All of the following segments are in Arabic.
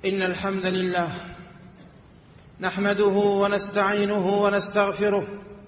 إن الحمد لله نحمده ونستعينه ونستغفره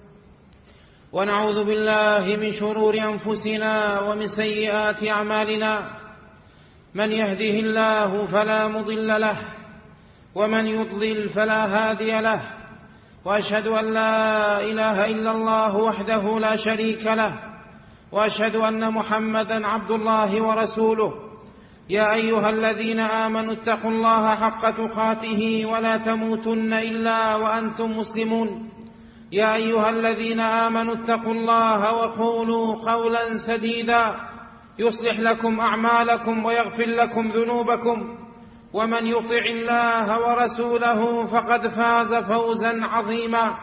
ونعوذ بالله من شرور أنفسنا ومن سيئات أعمالنا. من يهده الله فلا مضل له ومن يضلل فلا هادي له، وأشهد أن لا إله إلا الله وحده لا شريك له، وأشهد أن محمدًا عبد الله ورسوله. يا أيها الذين آمنوا اتقوا الله حق تقاته ولا تموتن إلا وأنتم مسلمون. يا أيها الذين آمنوا اتقوا الله وقولوا قولا سديدا يصلح لكم أعمالكم ويغفر لكم ذنوبكم، ومن يطع الله ورسوله فقد فاز فوزا عظيما.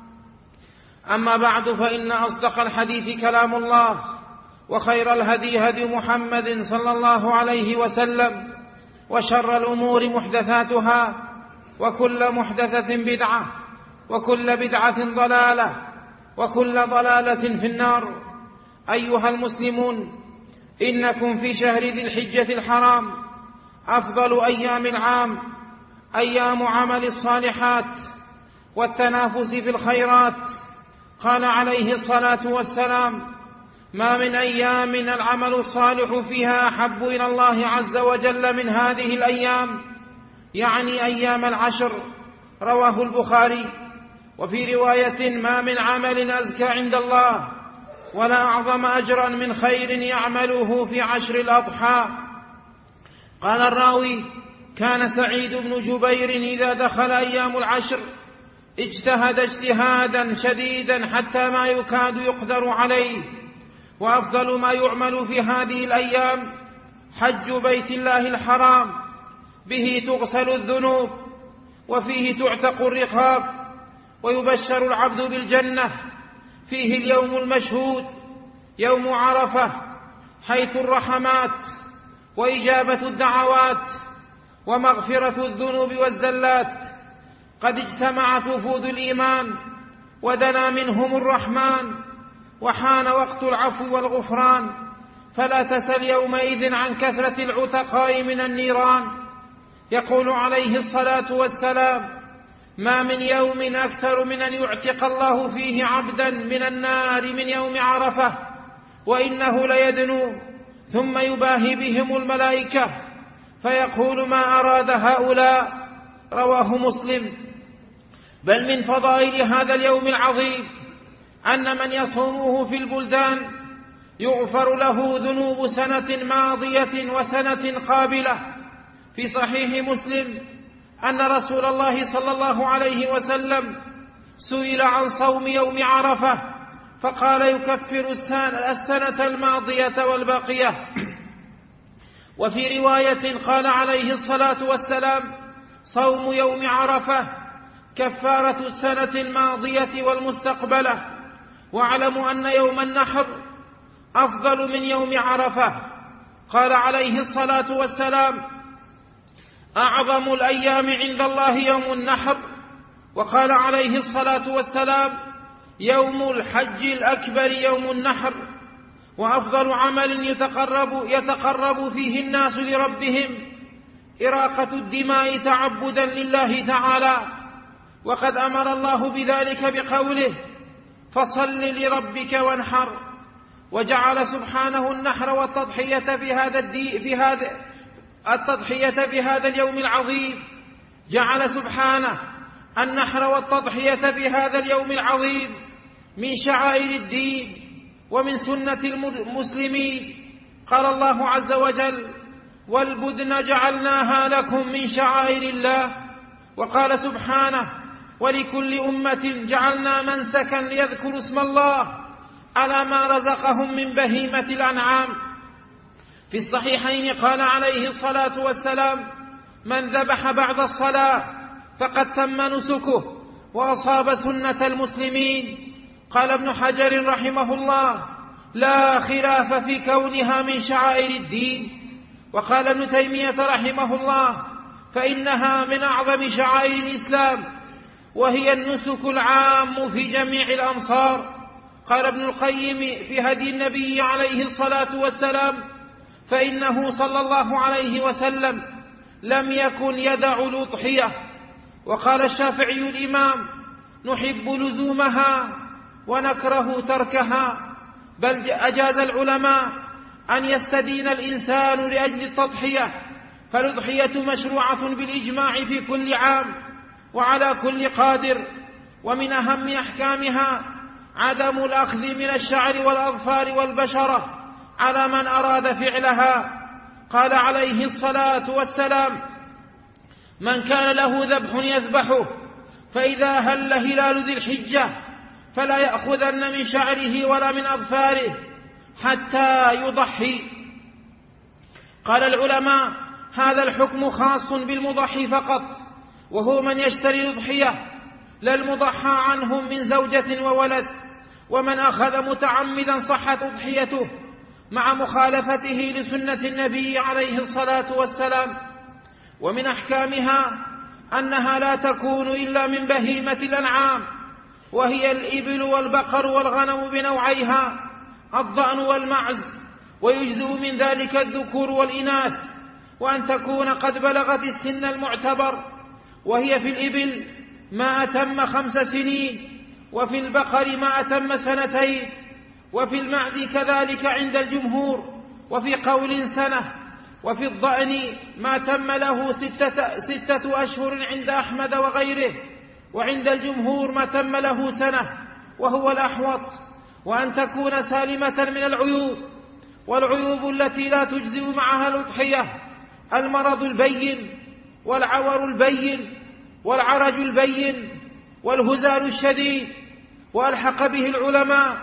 أما بعد، فإن أصدق الحديث كلام الله، وخير الهدي هدي محمد صلى الله عليه وسلم، وشر الأمور محدثاتها، وكل محدثة بدعة، وكل بدعة ضلالة، وكل ضلالة في النار. أيها المسلمون، إنكم في شهر ذي الحجة الحرام، أفضل أيام العام، أيام عمل الصالحات والتنافس في الخيرات. قال عليه الصلاة والسلام: ما من أيام العمل الصالح فيها أحب إلى الله عز وجل من هذه الأيام، يعني أيام العشر. رواه البخاري. وفي رواية: ما من عمل أزكى عند الله ولا أعظم أجرا من خير يعمله في عشر الأضحى. قال الراوي: كان سعيد بن جبير إذا دخل أيام العشر اجتهد اجتهادا شديدا حتى ما يكاد يقدر عليه. وأفضل ما يعمل في هذه الأيام حج بيت الله الحرام، به تغسل الذنوب، وفيه تعتق الرقاب، ويبشر العبد بالجنة. فيه اليوم المشهود يوم عرفة، حيث الرحمات وإجابة الدعوات ومغفرة الذنوب والزلات. قد اجتمعت وفود الإيمان ودنا منهم الرحمن، وحان وقت العفو والغفران. فلا تسل يومئذ عن كثرة العتقاء من النيران. يقول عليه الصلاة والسلام: ما من يوم أكثر من أن يعتق الله فيه عبدا من النار من يوم عرفة، وإنه ليدنو ثم يباهي بهم الملائكة فيقول: ما أراد هؤلاء؟ رواه مسلم. بل من فضائل هذا اليوم العظيم أن من يصومه في البلدان يغفر له ذنوب سنة ماضية وسنة قابلة. في صحيح مسلم أن رسول الله صلى الله عليه وسلم سئل عن صوم يوم عرفة فقال: يكفر السنة الماضية والباقية. وفي رواية قال عليه الصلاة والسلام: صوم يوم عرفة كفارة السنة الماضية والمستقبلة. واعلموا أن يوم النحر أفضل من يوم عرفة. قال عليه الصلاة والسلام: أعظم الأيام عند الله يوم النحر. وقال عليه الصلاة والسلام: يوم الحج الأكبر يوم النحر. وأفضل عمل يتقرب فيه الناس لربهم إراقة الدماء تعبدا لله تعالى. وقد أمر الله بذلك بقوله: فصل لربك وانحر. وجعل سبحانه النحر والتضحية في هذا اليوم العظيم. جعل سبحانه النحر والتضحية في هذا اليوم العظيم من شعائر الدين ومن سنة المسلمين. قال الله عز وجل: والبدن جعلناها لكم من شعائر الله. وقال سبحانه: ولكل أمة جعلنا منسكا ليذكروا اسم الله على ما رزقهم من بهيمة الأنعام. في الصحيحين قال عليه الصلاة والسلام: من ذبح بعد الصلاة فقد تم نسكه وأصاب سنة المسلمين. قال ابن حجر رحمه الله: لا خلاف في كونها من شعائر الدين. وقال ابن تيمية رحمه الله: فإنها من أعظم شعائر الإسلام، وهي النسك العام في جميع الأمصار. قال ابن القيم في هدي النبي عليه الصلاة والسلام: فإنه صلى الله عليه وسلم لم يكن يدع الأضحية. وقال الشافعي الإمام: نحب لزومها ونكره تركها، بل أجاز العلماء أن يستدين الإنسان لأجل التضحية، فالأضحية مشروعة بالإجماع في كل عام وعلى كل قادر. ومن أهم أحكامها عدم الأخذ من الشعر والأظفار والبشرة على من أراد فعلها. قال عليه الصلاة والسلام: من كان له ذبح يذبحه، فإذا هل هلال ذي الحجة فلا يأخذن من شعره ولا من أظفاره حتى يضحي. قال العلماء: هذا الحكم خاص بالمضحي فقط، وهو من يشتري الأضحية لا المضحى عنهم من زوجة وولد. ومن أخذ متعمدا صحت أضحيته مع مخالفته لسنة النبي عليه الصلاة والسلام. ومن أحكامها أنها لا تكون إلا من بهيمة الأنعام، وهي الإبل والبقر والغنم بنوعيها، الضأن والمعز، ويجزئ من ذلك الذكور والإناث، وأن تكون قد بلغت السن المعتبر، وهي في الإبل ما أتم 5 سنين، وفي البقر ما أتم 2 سنين، وفي المعز كذلك عند الجمهور، وفي قول 1 سنة، وفي الضأن ما تم له 6 أشهر عند أحمد وغيره، وعند الجمهور ما تم له 1 سنة وهو الأحوط. وأن تكون سالمة من العيوب، والعيوب التي لا تجزئ معها الأضحية: المرض البين، والعور البين، والعرج البين، والهزال الشديد. وألحق به العلماء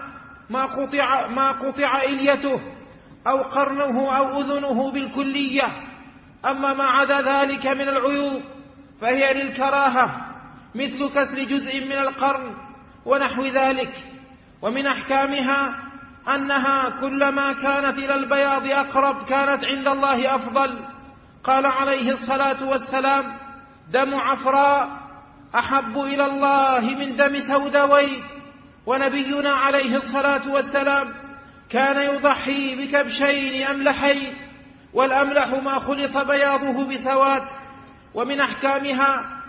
ما قطع إليته أو قرنه أو أذنه بالكلية. أما ما عدا ذلك من العيوب فهي للكراهة، مثل كسر جزء من القرن ونحو ذلك. ومن أحكامها أنها كلما كانت إلى البياض أقرب كانت عند الله أفضل. قال عليه الصلاة والسلام: دم عفراء أحب إلى الله من دم سوداوي. ونبينا عليه الصلاة والسلام كان يضحي بكبشين أملحين، والأملح ما خلط بياضه بسواد. ومن أحكامها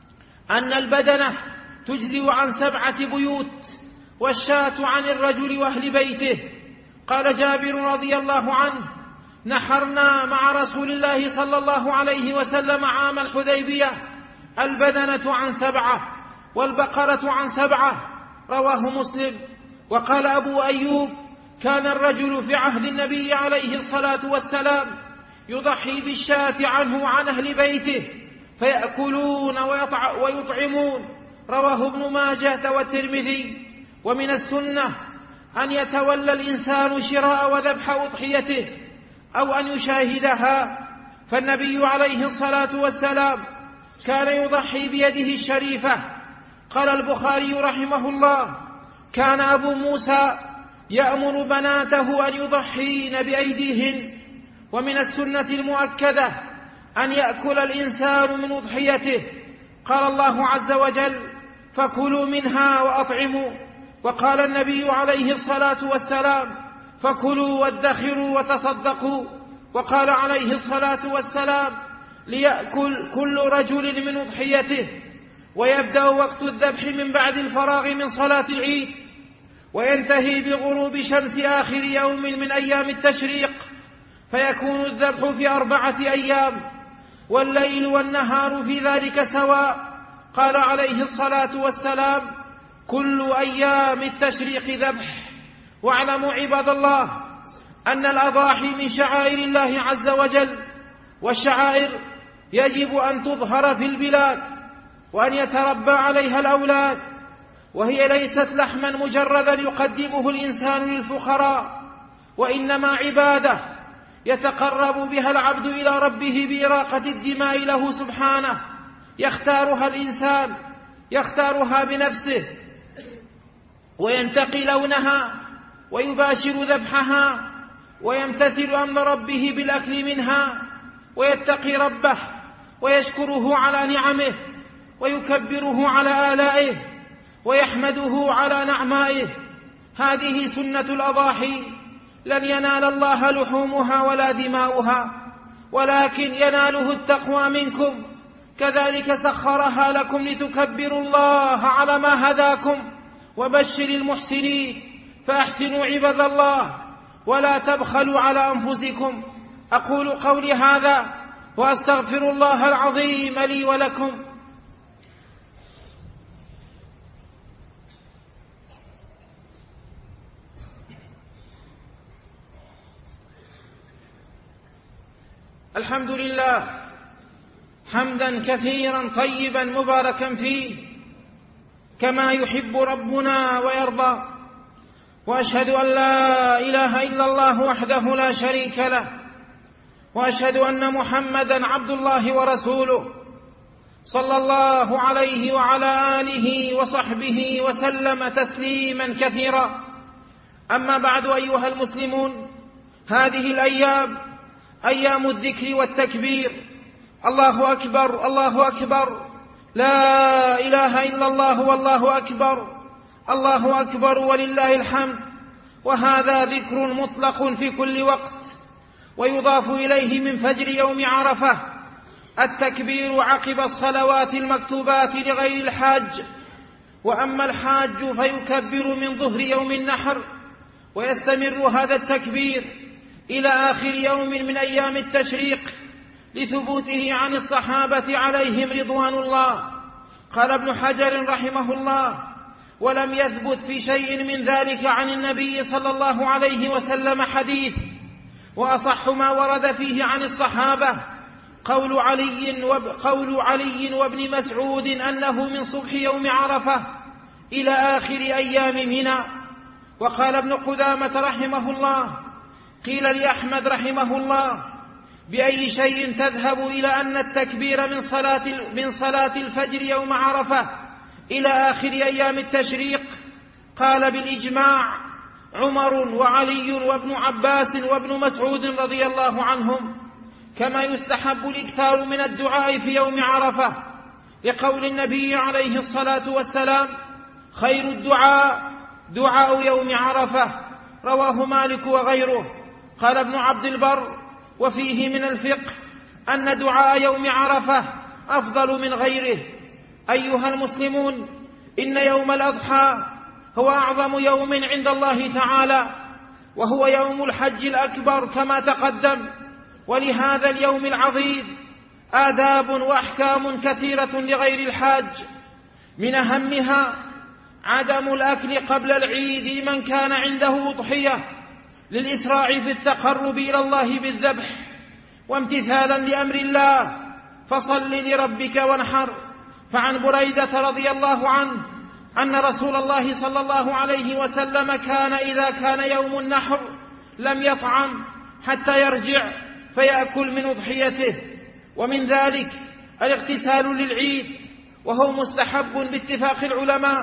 أن البدنة تجزئ عن 7 بيوت، والشاة عن الرجل وأهل بيته. قال جابر رضي الله عنه: نحرنا مع رسول الله صلى الله عليه وسلم عام الحديبية البدنة عن 7 والبقرة عن 7. رواه مسلم. وقال أبو أيوب: كان الرجل في عهد النبي عليه الصلاة والسلام يضحي بالشاة عنه وعن أهل بيته فيأكلون ويطعمون. رواه ابن ماجه والترمذي. ومن السنة أن يتولى الإنسان شراء وذبح أضحيته أو أن يشاهدها، فالنبي عليه الصلاة والسلام كان يضحي بيده الشريفة. قال البخاري رحمه الله: كان أبو موسى يأمر بناته أن يضحين بأيديهن. ومن السنة المؤكدة أن يأكل الإنسان من أضحيته. قال الله عز وجل: فكلوا منها وأطعموا. وقال النبي عليه الصلاة والسلام: فكلوا وادخروا وتصدقوا. وقال عليه الصلاة والسلام: ليأكل كل رجل من أضحيته. ويبدأ وقت الذبح من بعد الفراغ من صلاة العيد، وينتهي بغروب شمس آخر يوم من أيام التشريق، فيكون الذبح في 4 أيام، والليل والنهار في ذلك سواء. قال عليه الصلاة والسلام: كل أيام التشريق ذبح. واعلموا عباد الله أن الأضاحي من شعائر الله عز وجل، والشعائر يجب أن تظهر في البلاد وأن يتربى عليها الأولاد، وهي ليست لحما مجردا يقدمه الإنسان للفقراء، وإنما عبادة يتقرب بها العبد إلى ربه بإراقة الدماء له سبحانه. يختارها الإنسان، يختارها بنفسه، وينتقي لونها، ويباشر ذبحها، ويمتثل أمر ربه بالأكل منها، ويتقي ربه، ويشكره على نعمه، ويكبره على آلائه، ويحمده على نعمائه. هذه سنة الأضاحي، لن ينال الله لحومها ولا دماؤها، ولكن يناله التقوى منكم. كذلك سخرها لكم لتكبروا الله على ما هداكم. وبشر المحسنين. فأحسنوا عباد الله ولا تبخلوا على أنفسكم. أقول قولي هذا وأستغفر الله العظيم لي ولكم. الحمد لله حمدا كثيرا طيبا مباركا فيه كما يحب ربنا ويرضى. وأشهد أن لا إله إلا الله وحده لا شريك له، وأشهد أن محمدا عبد الله ورسوله صلى الله عليه وعلى آله وصحبه وسلم تسليما كثيرا. أما بعد أيها المسلمون، هذه الأيام أيام الذكر والتكبير. الله أكبر الله أكبر، لا إله إلا الله والله أكبر، الله أكبر ولله الحمد. وهذا ذكر مطلق في كل وقت، ويضاف إليه من فجر يوم عرفة التكبير عقب الصلوات المكتوبات لغير الحاج. وأما الحاج فيكبر من ظهر يوم النحر، ويستمر هذا التكبير إلى آخر يوم من أيام التشريق لثبوته عن الصحابة عليهم رضوان الله. قال ابن حجر رحمه الله: ولم يثبت في شيء من ذلك عن النبي صلى الله عليه وسلم حديث. وأصح ما ورد فيه عن الصحابة قول علي وابن مسعود أنه من صبح يوم عرفة إلى آخر أيام منى. وقال ابن قدامة رحمه الله: قيل لأحمد رحمه الله: بأي شيء تذهب إلى أن التكبير من صلاة الفجر يوم عرفة إلى آخر أيام التشريق؟ قال: بالإجماع عمر وعلي وابن عباس وابن مسعود رضي الله عنهم. كما يستحب الإكثار من الدعاء في يوم عرفة، لقول النبي عليه الصلاة والسلام: خير الدعاء دعاء يوم عرفة، رواه مالك وغيره. قال ابن عبد البر: وفيه من الفقه أن دعاء يوم عرفة أفضل من غيره. أيها المسلمون، إن يوم الأضحى هو أعظم يوم عند الله تعالى، وهو يوم الحج الأكبر كما تقدم. ولهذا اليوم العظيم آداب وأحكام كثيرة لغير الحاج، من أهمها عدم الأكل قبل العيد لمن كان عنده أضحية، للإسراع في التقرب إلى الله بالذبح، وامتثالا لأمر الله: فصل لربك وانحر. فعن بريدة رضي الله عنه أن رسول الله صلى الله عليه وسلم كان إذا كان يوم النحر لم يطعم حتى يرجع فيأكل من أضحيته. ومن ذلك الاغتسال للعيد، وهو مستحب باتفاق العلماء.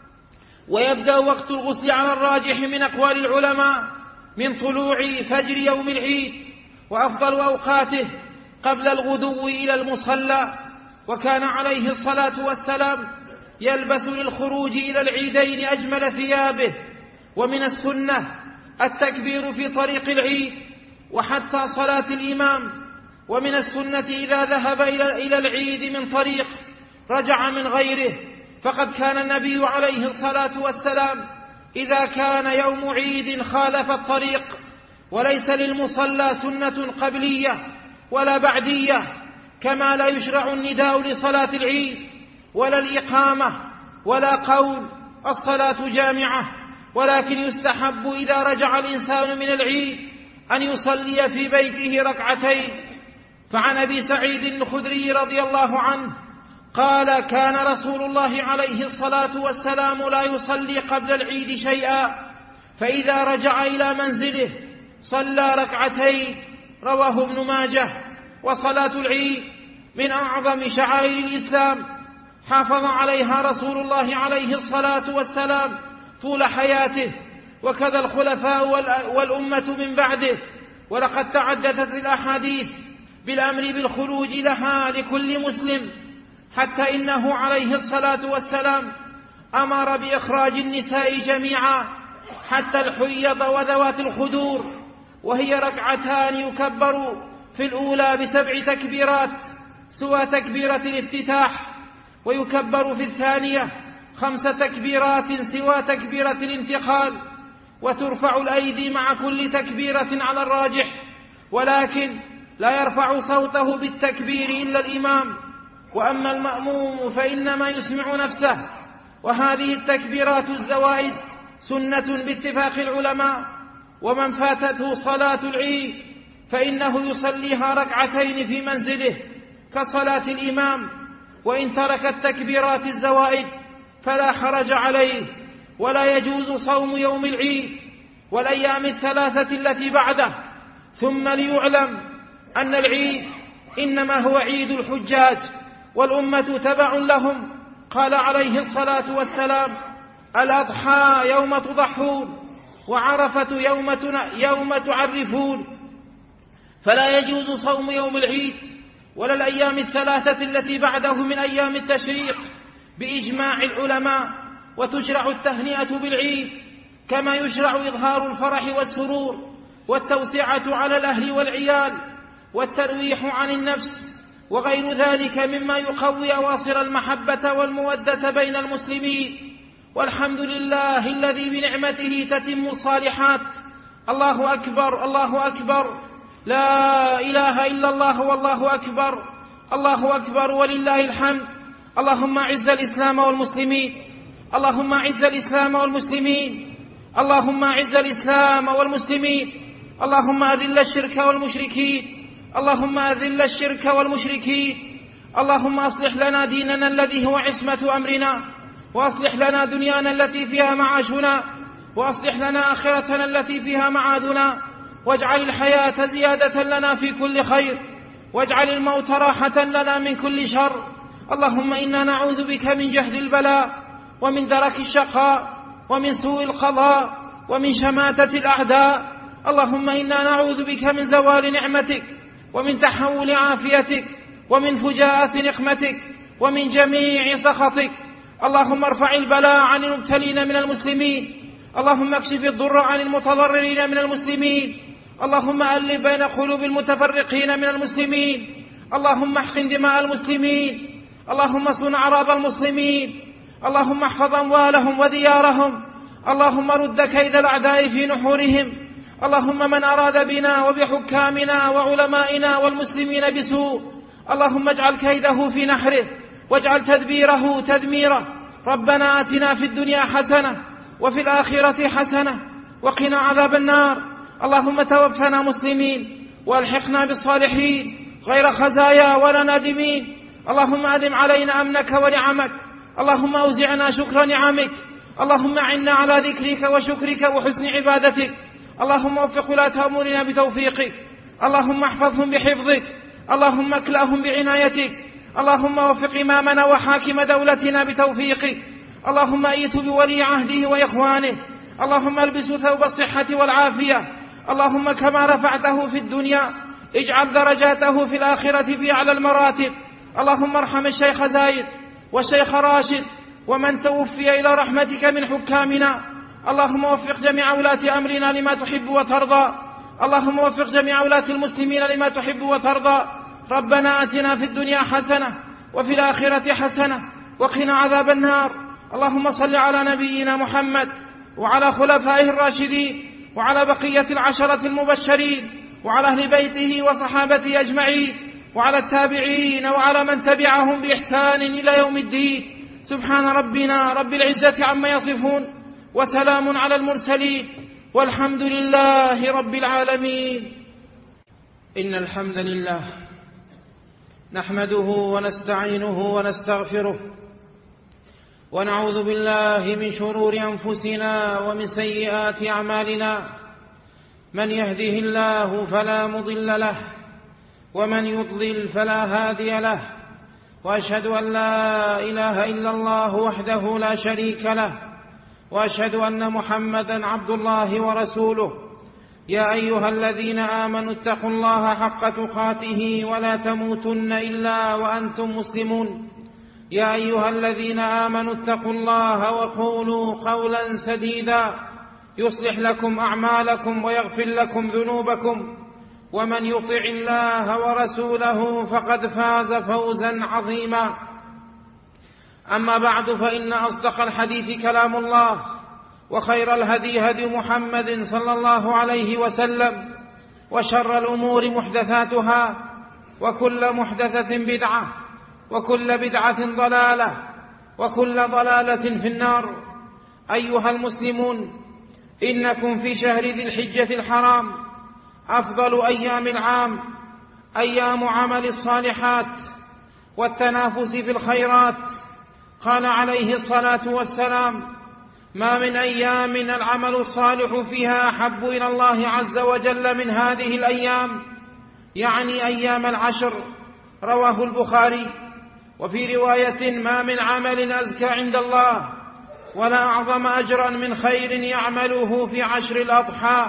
ويبدأ وقت الغسل على الراجح من أقوال العلماء من طلوع فجر يوم العيد، وأفضل أوقاته قبل الغدو إلى المصلى. وكان عليه الصلاة والسلام يلبس للخروج إلى العيدين أجمل ثيابه. ومن السنة التكبير في طريق العيد وحتى صلاة الإمام. ومن السنة إذا ذهب إلى العيد من طريق رجع من غيره، فقد كان النبي عليه الصلاة والسلام إذا كان يوم عيد خالف الطريق. وليس للمصلى سنة قبلية ولا بعدية، كما لا يشرع النداء لصلاة العيد ولا الإقامة ولا قول الصلاة جامعة، ولكن يستحب إذا رجع الإنسان من العيد أن يصلي في بيته ركعتين. فعن أبي سعيد الخدري رضي الله عنه قال: كان رسول الله عليه الصلاة والسلام لا يصلي قبل العيد شيئا، فإذا رجع إلى منزله صلى ركعتين، رواه ابن ماجه. وصلاة العيد من أعظم شعائر الإسلام، حافظ عليها رسول الله عليه الصلاة والسلام طول حياته، وكذا الخلفاء والأمة من بعده. ولقد تعددت الأحاديث بالأمر بالخروج لها لكل مسلم، حتى إنه عليه الصلاة والسلام أمر بإخراج النساء جميعا حتى الحيض وذوات الخدور، وهي ركعتان يكبر في الأولى ب7 تكبيرات سوى تكبيرة الافتتاح، ويكبر في الثانية 5 تكبيرات سوى تكبيرة الانتقال، وترفع الأيدي مع كل تكبيرة على الراجح، ولكن لا يرفع صوته بالتكبير إلا الإمام، وأما المأموم فإنما يسمع نفسه. وهذه التكبيرات الزوائد سنة باتفاق العلماء، ومن فاتته صلاة العيد فإنه يصليها ركعتين في منزله كصلاة الإمام، وإن ترك التكبيرات الزوائد فلا حرج عليه، ولا يجوز صوم يوم العيد والأيام الثلاثة التي بعده. ثم ليعلم أن العيد إنما هو عيد الحجاج، والأمة تبع لهم. قال عليه الصلاة والسلام: الأضحى يوم تضحون، وعرفة يوم تعرفون. فلا يجوز صوم يوم العيد ولا الأيام الثلاثة التي بعده من أيام التشريق بإجماع العلماء. وتشرع التهنئة بالعيد كما يشرع إظهار الفرح والسرور والتوسعة على الأهل والعيال والترويح عن النفس وغير ذلك مما يقوي أواصر المحبة والمودة بين المسلمين. والحمد لله الذي بنعمته تتم الصالحات. الله أكبر، الله أكبر، لا إله إلا الله والله أكبر، الله أكبر ولله الحمد. اللهم أعز الإسلام والمسلمين، اللهم أعز الإسلام والمسلمين، اللهم أعز الإسلام والمسلمين، اللهم أذل الشرك والمشركين، اللهم أذل الشرك والمشركين. اللهم أصلح لنا ديننا الذي هو عصمة أمرنا، وأصلح لنا دنيانا التي فيها معاشنا، وأصلح لنا آخرتنا التي فيها معادنا، واجعل الحياة زيادة لنا في كل خير، واجعل الموت راحة لنا من كل شر. اللهم إنا نعوذ بك من جهد البلاء، ومن درك الشقاء، ومن سوء القضاء، ومن شماتة الأعداء. اللهم إنا نعوذ بك من زوال نعمتك، ومن تحول عافيتك، ومن فجاءة نقمتك، ومن جميع سخطك. اللهم ارفع البلاء عن المبتلين من المسلمين، اللهم اكشف الضر عن المتضررين من المسلمين، اللهم ألف بين قلوب المتفرقين من المسلمين، اللهم احقن دماء المسلمين، اللهم اصون أعراض المسلمين، اللهم احفظ أموالهم وديارهم، اللهم رد كيد الأعداء في نحورهم. اللهم من أراد بنا وبحكامنا وعلمائنا والمسلمين بسوء، اللهم اجعل كيده في نحره، واجعل تدبيره تدميره. ربنا آتنا في الدنيا حسنة وفي الآخرة حسنة وقنا عذاب النار. اللهم توفنا مسلمين والحقنا بالصالحين غير خزايا ولا نادمين. اللهم أدم علينا أمنك ونعمك، اللهم أوزعنا شكر نعمك، اللهم أعنا على ذكرك وشكرك وحسن عبادتك. اللهم وفق ولاة أمورنا بتوفيقك، اللهم احفظهم بحفظك، اللهم اكلأهم بعنايتك، اللهم وفق إمامنا وحاكم دولتنا بتوفيقك، اللهم أيت بولي عهده وإخوانه، اللهم البسه ثوب الصحة والعافية. اللهم كما رفعته في الدنيا اجعل درجاته في الآخرة في أعلى المراتب. اللهم ارحم الشيخ زايد والشيخ راشد ومن توفي إلى رحمتك من حكامنا. اللهم وفق جميع ولاة أمرنا لما تحب وترضى، اللهم وفق جميع ولاة المسلمين لما تحب وترضى. ربنا آتنا في الدنيا حسنة وفي الآخرة حسنة وقنا عذاب النار. اللهم صل على نبينا محمد وعلى خلفائه الراشدين وعلى بقية العشرة المبشرين وعلى أهل بيته وصحابته أجمعين وعلى التابعين وعلى من تبعهم بإحسان إلى يوم الدين. سبحان ربنا رب العزة عما يصفون، وسلام على المرسلين، والحمد لله رب العالمين. إن الحمد لله نحمده ونستعينه ونستغفره، ونعوذ بالله من شرور أنفسنا ومن سيئات أعمالنا. من يهده الله فلا مضل له، ومن يضلل فلا هادي له. وأشهد أن لا إله إلا الله وحده لا شريك له، وأشهد أن محمدا عبد الله ورسوله. يا أيها الذين آمنوا اتقوا الله حق تقاته ولا تموتن إلا وأنتم مسلمون. يا أيها الذين آمنوا اتقوا الله وقولوا قولا سديدا يصلح لكم أعمالكم ويغفر لكم ذنوبكم، ومن يطع الله ورسوله فقد فاز فوزا عظيما. أما بعد، فإن أصدق الحديث كلام الله، وخير الهدي هدي محمد صلى الله عليه وسلم، وشر الأمور محدثاتها، وكل محدثة بدعة، وكل بدعة ضلالة، وكل ضلالة في النار. أيها المسلمون، إنكم في شهر ذي الحجة الحرام، أفضل أيام العام، أيام عمل الصالحات والتنافس في الخيرات. قال عليه الصلاة والسلام: ما من أيام العمل الصالح فيها أحب إلى الله عز وجل من هذه الأيام، يعني أيام العشر. رواه البخاري. وفي رواية: ما من عمل أزكى عند الله ولا أعظم أجرا من خير يعمله في عشر الأضحى.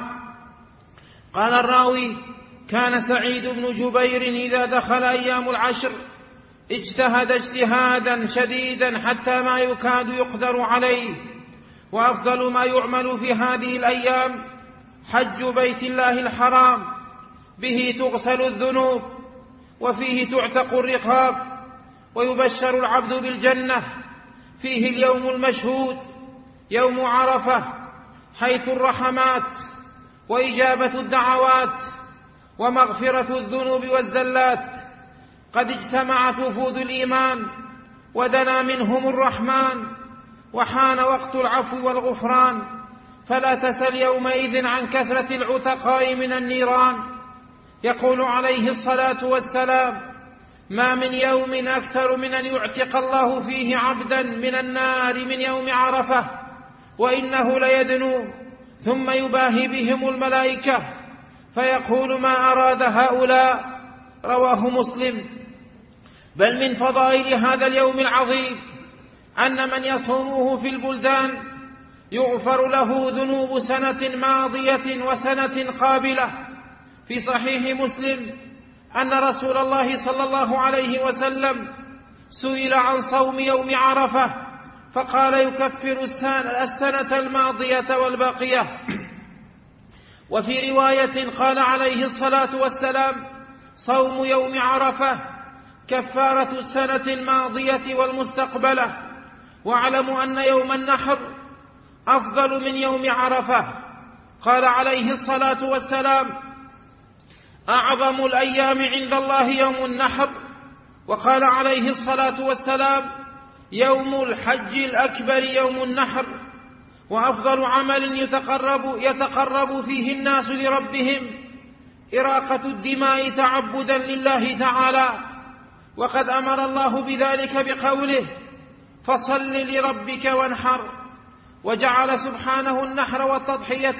قال الراوي: كان سعيد بن جبير إذا دخل أيام العشر اجتهد اجتهادا شديدا حتى ما يكاد يقدر عليه. وأفضل ما يعمل في هذه الأيام حج بيت الله الحرام، به تغسل الذنوب، وفيه تعتق الرقاب، ويبشر العبد بالجنة. فيه اليوم المشهود يوم عرفة، حيث الرحمات وإجابة الدعوات ومغفرة الذنوب والزلات. قد اجتمعت وفود الإيمان ودنا منهم الرحمن، وحان وقت العفو والغفران. فلا تسل يومئذ عن كثرة العتقاء من النيران. يقول عليه الصلاة والسلام: ما من يوم أكثر من أن يعتق الله فيه عبدا من النار من يوم عرفة، وإنه ليدنو ثم يباهي بهم الملائكة فيقول: ما أراد هؤلاء؟ رواه مسلم. بل من فضائل هذا اليوم العظيم أن من يصومه في البلدان يغفر له ذنوب سنة ماضية وسنة قابلة. في صحيح مسلم أن رسول الله صلى الله عليه وسلم سئل عن صوم يوم عرفة فقال: يكفر السنة الماضية والباقية. وفي رواية قال عليه الصلاة والسلام: صوم يوم عرفة كفارة السنة الماضية والمستقبلة. واعلموا أن يوم النحر أفضل من يوم عرفة. قال عليه الصلاة والسلام: أعظم الأيام عند الله يوم النحر. وقال عليه الصلاة والسلام: يوم الحج الأكبر يوم النحر. وأفضل عمل يتقرب فيه الناس لربهم إراقة الدماء تعبدا لله تعالى. وقد أمر الله بذلك بقوله: فصل لربك وانحر. وجعل سبحانه النحر والتضحية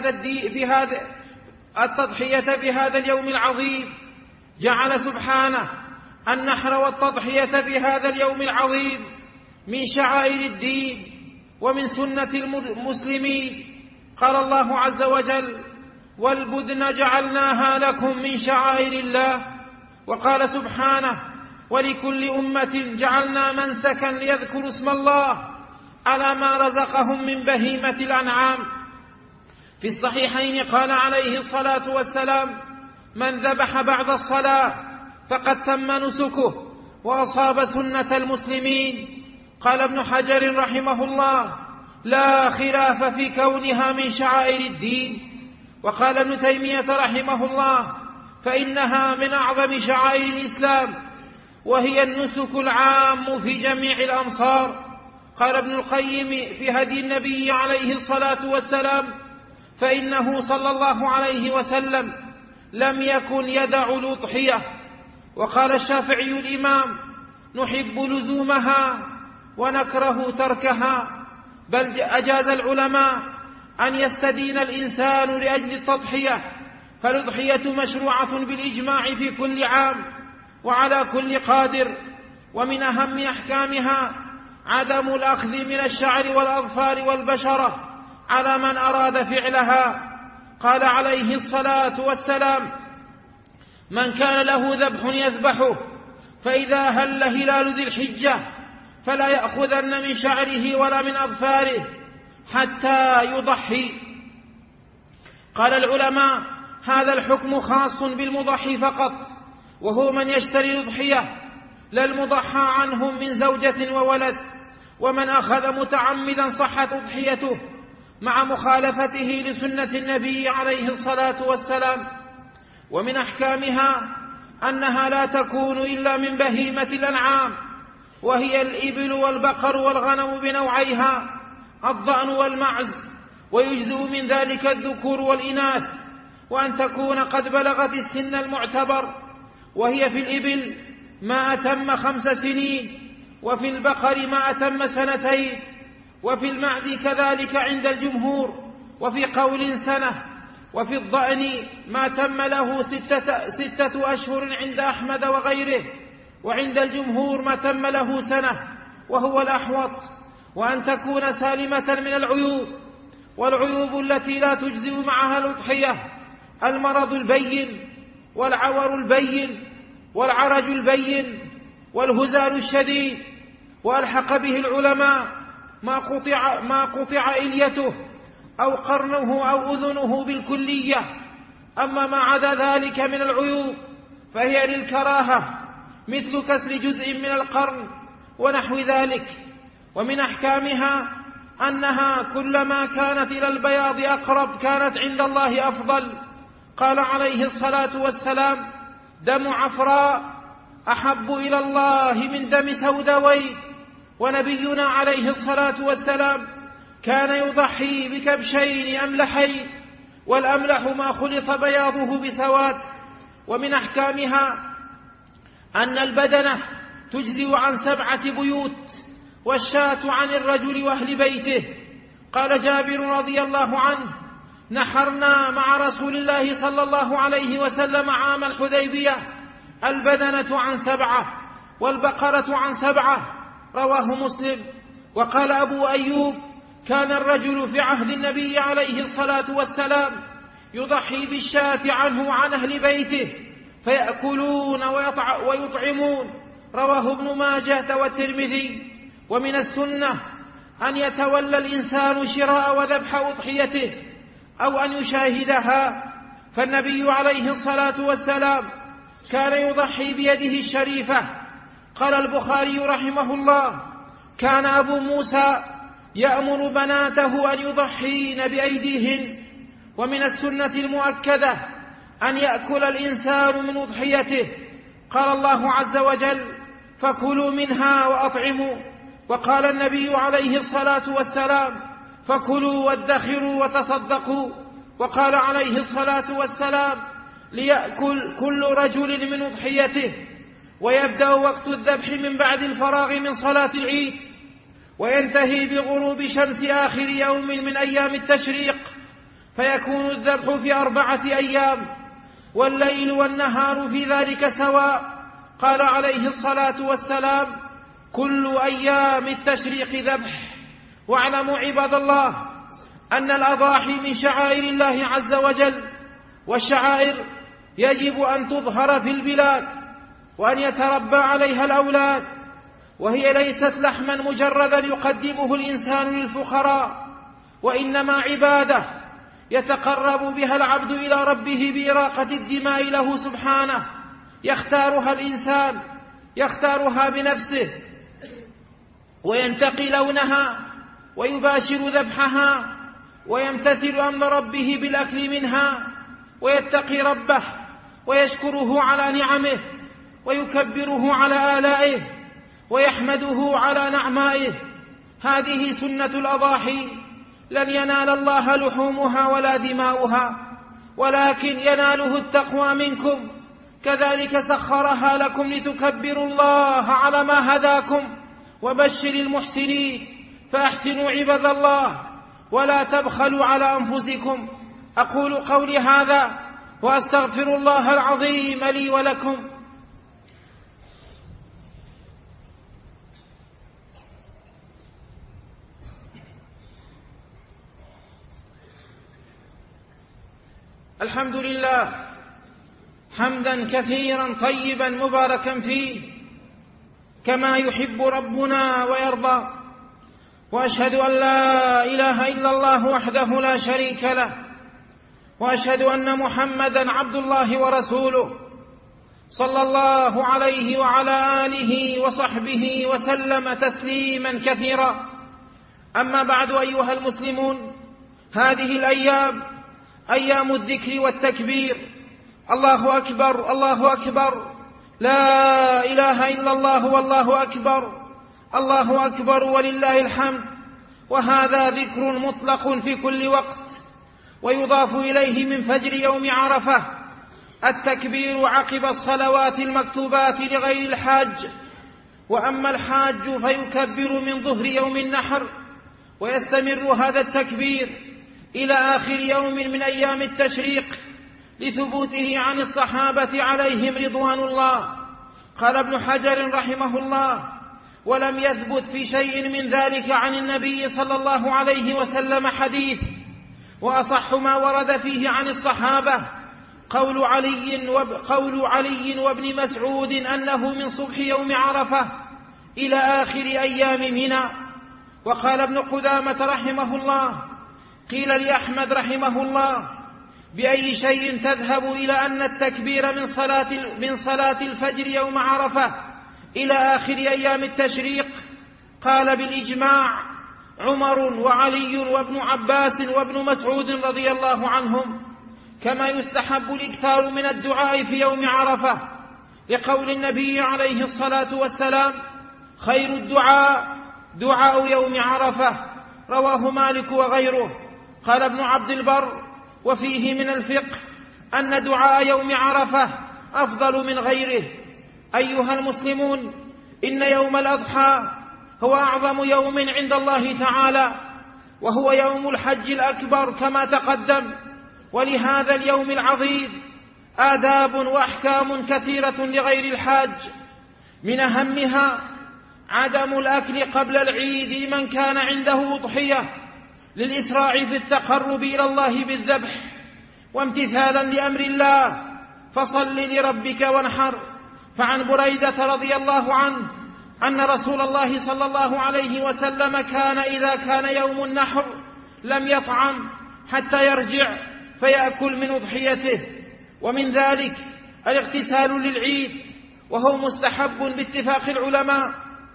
في هذا اليوم العظيم. جعل سبحانه النحر والتضحية في هذا اليوم العظيم من شعائر الدين ومن سنة المسلمين. قال الله عز وجل: والبدن جعلناها لكم من شعائر الله. وقال سبحانه: ولكل أمة جعلنا منسكا ليذكروا اسم الله على ما رزقهم من بهيمة الأنعام. في الصحيحين قال عليه الصلاة والسلام: من ذبح بعد الصلاة فقد تم نسكه وأصاب سنة المسلمين. قال ابن حجر رحمه الله: لا خلاف في كونها من شعائر الدين. وقال ابن تيمية رحمه الله: فإنها من أعظم شعائر الإسلام، وهي النسك العام في جميع الأمصار. قال ابن القيم في هدي النبي عليه الصلاة والسلام: فإنه صلى الله عليه وسلم لم يكن يدع الأضحية. وقال الشافعي الإمام: نحب لزومها ونكره تركها. بل أجاز العلماء أن يستدين الإنسان لأجل التضحية، فالأضحية مشروعة بالإجماع في كل عام وعلى كل قادر. ومن أهم أحكامها عدم الأخذ من الشعر والأظفار والبشرة على من أراد فعلها. قال عليه الصلاة والسلام: من كان له ذبح يذبحه، فإذا هل هلال ذي الحجة فلا يأخذن من شعره ولا من أظفاره حتى يضحي. قال العلماء: هذا الحكم خاص بالمضحي فقط، وهو من يشتري الأضحية، لا المضحى عنهم من زوجة وولد. ومن أخذ متعمدا صحت أضحيته مع مخالفته لسنة النبي عليه الصلاة والسلام. ومن أحكامها أنها لا تكون إلا من بهيمة الأنعام، وهي الإبل والبقر والغنم بنوعيها، الضأن والمعز، ويجزئ من ذلك الذكور والإناث، وأن تكون قد بلغت السن المعتبر، وهي في الإبل ما أتم 5 سنين، وفي البقر ما أتم 2 سنين، وفي المعز كذلك عند الجمهور، وفي قول 1 سنة، وفي الضأن ما تم له 6 أشهر عند أحمد وغيره، وعند الجمهور ما تم له 1 سنة، وهو الأحوط. وأن تكون سالمة من العيوب، والعيوب التي لا تجزئ معها الأضحية: المرض البين، والعور البين، والعرج البين، والهزال الشديد. وألحق به العلماء ما قطع إليته أو قرنه أو أذنه بالكلية. أما ما عدا ذلك من العيوب فهي للكراهة، مثل كسر جزء من القرن ونحو ذلك. ومن أحكامها أنها كلما كانت إلى البياض أقرب كانت عند الله أفضل. قال عليه الصلاة والسلام: دم عفراء أحب إلى الله من دم سوداوين. ونبينا عليه الصلاة والسلام كان يضحي بكبشين أملحين، والأملح ما خلط بياضه بسواد. ومن أحكامها أن البدنة تجزئ عن 7 بيوت، والشاة عن الرجل وأهل بيته. قال جابر رضي الله عنه: نحرنا مع رسول الله صلى الله عليه وسلم عام الحديبية البدنة عن 7، والبقرة عن 7، رواه مسلم. وقال أبو أيوب: كان الرجل في عهد النبي عليه الصلاة والسلام يضحي بالشاة عنه وعن أهل بيته، فيأكلون ويطعمون، رواه ابن ماجه والترمذي. ومن السنة أن يتولى الإنسان شراء وذبح أضحيته أو أن يشاهدها، فالنبي عليه الصلاة والسلام كان يضحي بيده الشريفة. قال البخاري رحمه الله: كان أبو موسى يأمر بناته أن يضحين بأيديهن. ومن السنة المؤكدة أن يأكل الإنسان من أضحيته. قال الله عز وجل: فكلوا منها وأطعموا. وقال النبي عليه الصلاة والسلام: فكلوا وادخروا وتصدقوا. وقال عليه الصلاة والسلام: ليأكل كل رجل من أضحيته. ويبدأ وقت الذبح من بعد الفراغ من صلاة العيد، وينتهي بغروب شمس آخر يوم من أيام التشريق، فيكون الذبح في 4 أيام، والليل والنهار في ذلك سواء. قال عليه الصلاة والسلام: كل أيام التشريق ذبح. واعلموا عباد الله أن الأضاحي من شعائر الله عز وجل، والشعائر يجب أن تظهر في البلاد وأن يتربى عليها الأولاد، وهي ليست لحما مجردا يقدمه الإنسان للفقراء، وإنما عبادة يتقرب بها العبد إلى ربه بإراقة الدماء له سبحانه. يختارها الإنسان، يختارها بنفسه، وينتقي لونها، ويباشر ذبحها، ويمتثل أمر ربه بالأكل منها، ويتقي ربه، ويشكره على نعمه، ويكبره على آلائه، ويحمده على نعمائه. هذه سنة الأضاحي، لن ينال الله لحومها ولا دماؤها، ولكن يناله التقوى منكم. كذلك سخرها لكم لتكبروا الله على ما هداكم. وبشر المحسنين، فأحسنوا عباد الله ولا تبخلوا على أنفسكم. أقول قولي هذا وأستغفر الله العظيم لي ولكم. الحمد لله حمدا كثيرا طيبا مباركا فيه كما يحب ربنا ويرضى. وأشهد أن لا إله إلا الله وحده لا شريك له، وأشهد أن محمدًا عبد الله ورسوله صلى الله عليه وعلى آله وصحبه وسلم تسليمًا كثيرا. أما بعد، أيها المسلمون، هذه الأيام أيام الذكر والتكبير. الله أكبر، الله أكبر، لا إله إلا الله والله أكبر، الله أكبر ولله الحمد. وهذا ذكر مطلق في كل وقت، ويضاف إليه من فجر يوم عرفة التكبير عقب الصلوات المكتوبات لغير الحاج. وأما الحاج فيكبر من ظهر يوم النحر، ويستمر هذا التكبير إلى آخر يوم من أيام التشريق لثبوته عن الصحابة عليهم رضوان الله. قال ابن حجر رحمه الله: ولم يثبت في شيء من ذلك عن النبي صلى الله عليه وسلم حديث، وأصح ما ورد فيه عن الصحابة قول علي وابن مسعود أنه من صبح يوم عرفة إلى آخر أيام منى. وقال ابن قدامة رحمه الله: قيل لأحمد رحمه الله: بأي شيء تذهب إلى أن التكبير من صلاة الفجر يوم عرفة إلى آخر أيام التشريق؟ قال: بالإجماع عمر وعلي وابن عباس وابن مسعود رضي الله عنهم. كما يستحب الإكثار من الدعاء في يوم عرفة، لقول النبي عليه الصلاة والسلام: خير الدعاء دعاء يوم عرفة، رواه مالك وغيره. قال ابن عبد البر: وفيه من الفقه أن دعاء يوم عرفة أفضل من غيره. أيها المسلمون، إن يوم الأضحى هو أعظم يوم عند الله تعالى، وهو يوم الحج الأكبر كما تقدم. ولهذا اليوم العظيم آداب وأحكام كثيرة لغير الحاج، من أهمها عدم الأكل قبل العيد لمن كان عنده أضحية، للإسراع في التقرب إلى الله بالذبح، وامتثالا لأمر الله: فصل لربك وانحر. فعن بريدة رضي الله عنه أن رسول الله صلى الله عليه وسلم كان إذا كان يوم النحر لم يطعم حتى يرجع فيأكل من أضحيته. ومن ذلك الاغتسال للعيد، وهو مستحب باتفاق العلماء،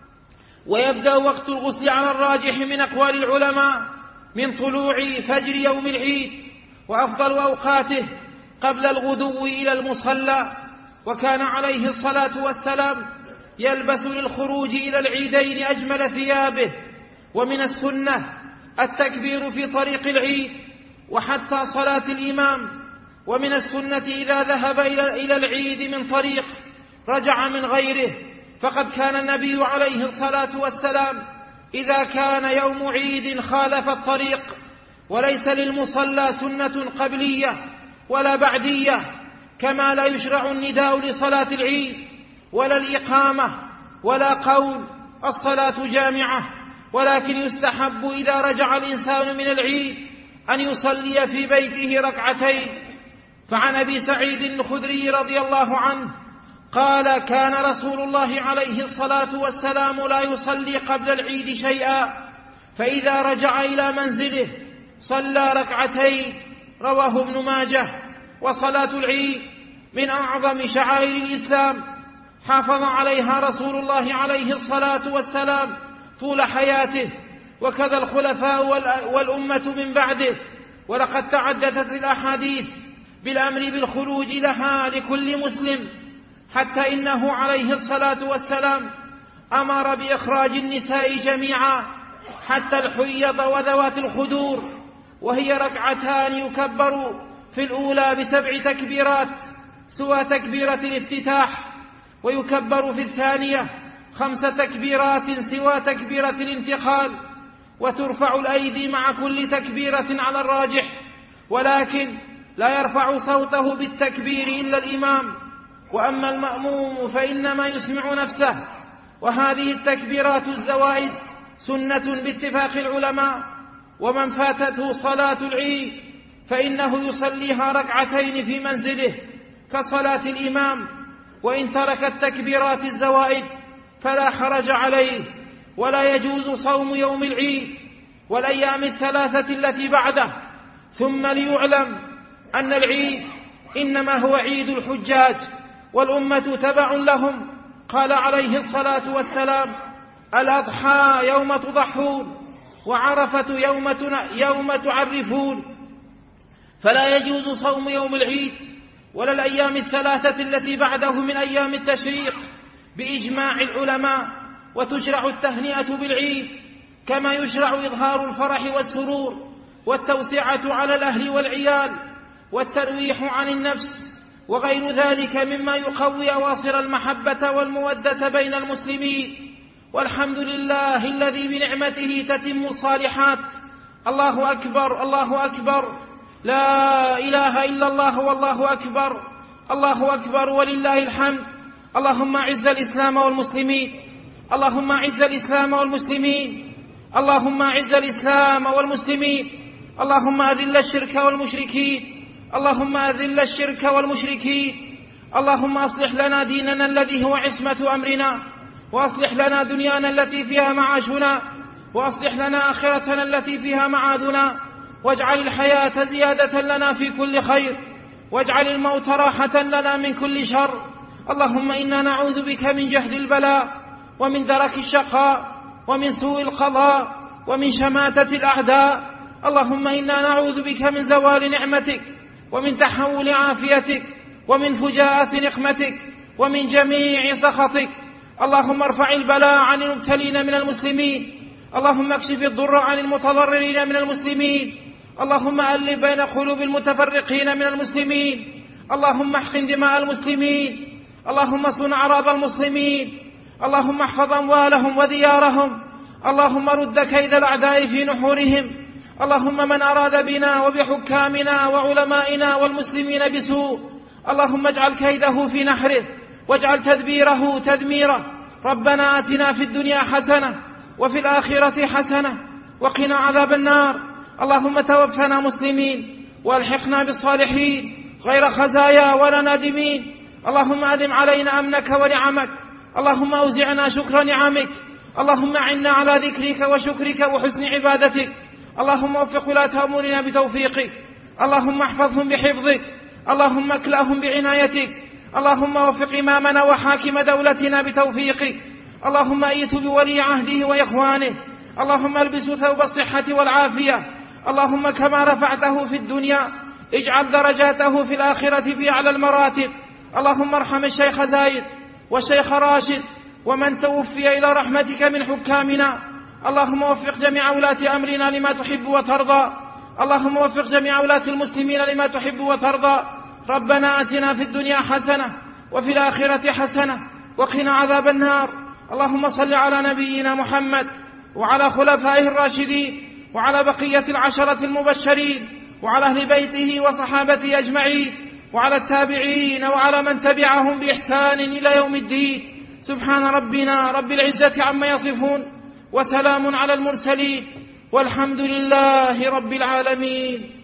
ويبدأ وقت الغسل على الراجح من أقوال العلماء من طلوع فجر يوم العيد، وأفضل أوقاته قبل الغدو إلى المصلى. وكان عليه الصلاة والسلام يلبس للخروج إلى العيدين أجمل ثيابه. ومن السنة التكبير في طريق العيد وحتى صلاة الإمام. ومن السنة إذا ذهب إلى العيد من طريق رجع من غيره، فقد كان النبي عليه الصلاة والسلام إذا كان يوم عيد خالف الطريق. وليس للمصلى سنة قبلية ولا بعدية، كما لا يشرع النداء لصلاة العيد ولا الإقامة ولا قول الصلاة جامعة، ولكن يستحب إذا رجع الإنسان من العيد أن يصلي في بيته ركعتين. فعن أبي سعيد الخدري رضي الله عنه قال: كان رسول الله عليه الصلاة والسلام لا يصلي قبل العيد شيئا، فإذا رجع إلى منزله صلى ركعتين، رواه ابن ماجه. وصلاة العيد من أعظم شعائر الإسلام، حافظ عليها رسول الله عليه الصلاة والسلام طول حياته، وكذا الخلفاء والأمة من بعده. ولقد تعددت الأحاديث بالأمر بالخروج لها لكل مسلم، حتى إنه عليه الصلاة والسلام أمر بإخراج النساء جميعا حتى الحيض وذوات الخدور، وهي ركعتان يكبر في الأولى ب7 تكبيرات سوى تكبيرة الافتتاح، ويكبر في الثانية 5 تكبيرات سوى تكبيرة الانتقال، وترفع الأيدي مع كل تكبيرة على الراجح، ولكن لا يرفع صوته بالتكبير إلا الإمام، وأما المأموم فإنما يسمع نفسه. وهذه التكبيرات الزوائد سنة باتفاق العلماء. ومن فاتته صلاة العيد فإنه يصليها ركعتين في منزله كصلاة الإمام، وإن ترك التكبيرات الزوائد فلا حرج عليه. ولا يجوز صوم يوم العيد والأيام الثلاثة التي بعده. ثم ليعلم أن العيد إنما هو عيد الحجاج والأمة تبع لهم. قال عليه الصلاة والسلام: الأضحى يوم تضحون، وعرفة يوم تعرفون. فلا يجوز صوم يوم العيد ولا الأيام الثلاثة التي بعده من أيام التشريق بإجماع العلماء، وتشرع التهنئة بالعيد كما يشرع إظهار الفرح والسرور والتوسعة على الأهل والعيال والترويح عن النفس وغير ذلك مما يقوي أواصر المحبة والمودة بين المسلمين. والحمد لله الذي بنعمته تتم الصالحات. الله أكبر، الله أكبر، لا إله إلا الله والله أكبر، الله أكبر ولله الحمد. اللهم أعز الإسلام والمسلمين، اللهم أعز الإسلام والمسلمين، اللهم أعز الإسلام والمسلمين، اللهم أذل الشرك والمشركين، اللهم أذل الشرك والمشركين. اللهم أصلح لنا ديننا الذي هو عصمة أمرنا، وأصلح لنا دنيانا التي فيها معاشنا، وأصلح لنا آخرتنا التي فيها معادنا، واجعل الحياة زيادة لنا في كل خير، واجعل الموت راحة لنا من كل شر. اللهم إنا نعوذ بك من جهل البلاء، ومن درك الشقاء، ومن سوء القضاء، ومن شماتة الأعداء. اللهم إنا نعوذ بك من زوال نعمتك، ومن تحول عافيتك، ومن فجاءة نقمتك، ومن جميع سخطك. اللهم ارفع البلاء عن المبتلين من المسلمين، اللهم اكشف الضر عن المتضررين من المسلمين، اللهم ألف بين قلوب المتفرقين من المسلمين، اللهم احقن دماء المسلمين، اللهم اصون أعراض المسلمين، اللهم احفظ أموالهم وديارهم، اللهم رد كيد الأعداء في نحورهم. اللهم من أراد بنا وبحكامنا وعلمائنا والمسلمين بسوء، اللهم اجعل كيده في نحره، واجعل تدبيره تدميره. ربنا آتنا في الدنيا حسنة وفي الآخرة حسنة وقنا عذاب النار. اللهم توفنا مسلمين والحقنا بالصالحين غير خزايا ولا نادمين. اللهم أدم علينا أمنك ونعمك، اللهم أوزعنا شكر نعمك، اللهم أعنا على ذكرك وشكرك وحسن عبادتك. اللهم وفق ولاة أمورنا بتوفيقك، اللهم احفظهم بحفظك، اللهم اكلأهم بعنايتك، اللهم وفق إمامنا وحاكم دولتنا بتوفيقك، اللهم أيت بولي عهده وإخوانه، اللهم البسه ثوب الصحة والعافية. اللهم كما رفعته في الدنيا اجعل درجاته في الآخرة في أعلى المراتب. اللهم ارحم الشيخ زايد والشيخ راشد ومن توفي إلى رحمتك من حكامنا. اللهم وفق جميع ولاة أمرنا لما تحب وترضى، اللهم وفق جميع ولاة المسلمين لما تحب وترضى. ربنا آتنا في الدنيا حسنة وفي الآخرة حسنة وقنا عذاب النار. اللهم صل على نبينا محمد وعلى خلفائه الراشدين وعلى بقية العشرة المبشرين وعلى أهل بيته وصحابته أجمعين وعلى التابعين وعلى من تبعهم بإحسان إلى يوم الدين. سبحان ربنا رب العزة عما يصفون، وسلام على المرسلين، والحمد لله رب العالمين.